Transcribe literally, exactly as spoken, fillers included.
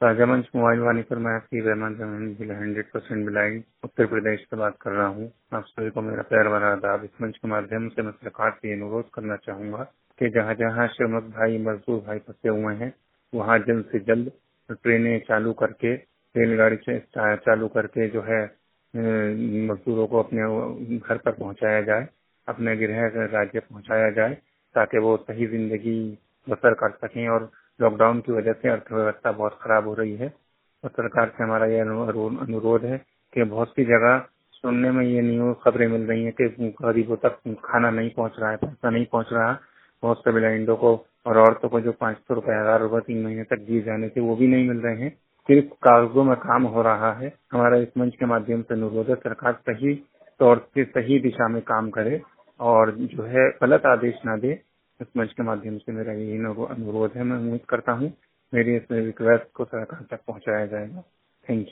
ताजा मंच मोबाइल वाणी पर मैं आपकी रहमान जिला हंड्रेड परसेंट बिलाइंड उत्तर प्रदेश से बात कर रहा हूँ। आप सभी को मेरा प्यार भरा आदाब। इस मंच के माध्यम से मैं सरकार से अनुरोध करना चाहूंगा कि जहाँ जहाँ श्रमिक भाई मजदूर भाई फंसे हुए हैं वहाँ जल्द से जल्द ट्रेनें चालू करके रेलगाड़ी से चालू करके जो है अ, मजदूरों को अपने घर पर पहुँचाया जाए, अपने गृह राज्य पहुँचाया जाए ताकि वो सही जिंदगी बसर कर सकें। और लॉकडाउन की वजह से अर्थव्यवस्था बहुत खराब हो रही है और सरकार से हमारा यह अनु- अनुरोध है कि बहुत सी जगह सुनने में ये न्यूज खबरें मिल रही हैं कि गरीबों तक खाना नहीं पहुंच रहा है, पैसा नहीं पहुंच रहा। बहुत से ब्लाइंडों को और औरतों को जो पाँच सौ रुपए हजार रुपए तीन महीने तक दिए जाने थे वो भी नहीं मिल रहे हैं, सिर्फ कागजों में काम हो रहा है। हमारा इस मंच के माध्यम से अनुरोध है सरकार सही तौर से सही दिशा में काम करे और जो है गलत आदेश ना दे। इस मंच के माध्यम से मेरा यही अनु- अनुरोध है। मैं उम्मीद करता हूँ मेरी इस रिक्वेस्ट को सरकार तक पहुंचाया जाएगा। Thank you.